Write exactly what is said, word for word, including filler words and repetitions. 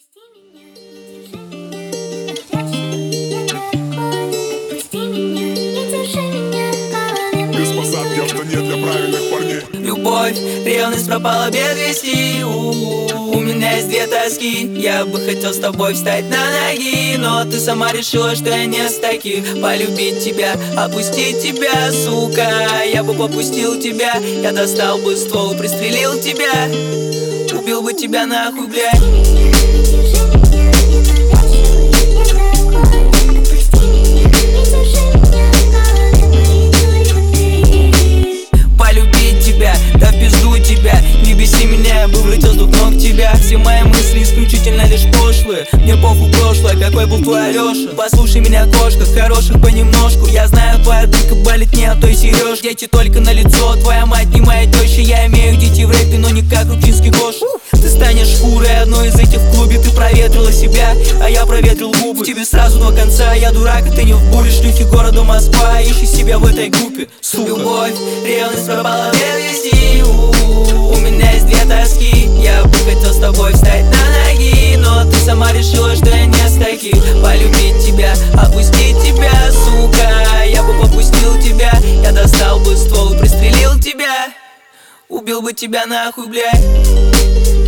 Отпусти меня, не держи меня, отпусти меня, не держи меня. Без посадки авто не для правильных парней. Любовь, ревность пропала без вести. У, у меня есть две тоски. Я бы хотел с тобой встать на ноги, но ты сама решила, что я не с таких. Полюбить тебя, опустить тебя, сука. Я бы попустил тебя, я достал бы ствол и пристрелил тебя. Убил бы тебя нахуй, блядь. Полюбить тебя, да в пизду тебя. Не беси меня, я бы влетел с двух ног тебя. Все мои мысли исключительно лишь пошлые. Мне похуй прошлое, какой был твой Алёша. Послушай меня, кошка, хороших понемножку. Я знаю, твоя дырка болит не от той сережки. Дети только на лицо, твоя мать не моя теща. Я имею детей в рэпе, но не как ручинский Гоша. Ты станешь шкурой одной из этих в клубе. Ты проветрила себя, а я проветрил губы. В тебе сразу два конца, я дурак, а ты не в буре. Шлюхи города Москва, ищи себя в этой группе, сука. Любовь, ревность пропала без вести. У меня есть две тоски. Я бы хотел с тобой встать на ноги, но ты сама решила, что я не с таких. Полюбить тебя, опустить тебя, сука. Я бы попустил тебя, я достал бы ствол и пристрелил тебя. Убил бы тебя нахуй, блядь.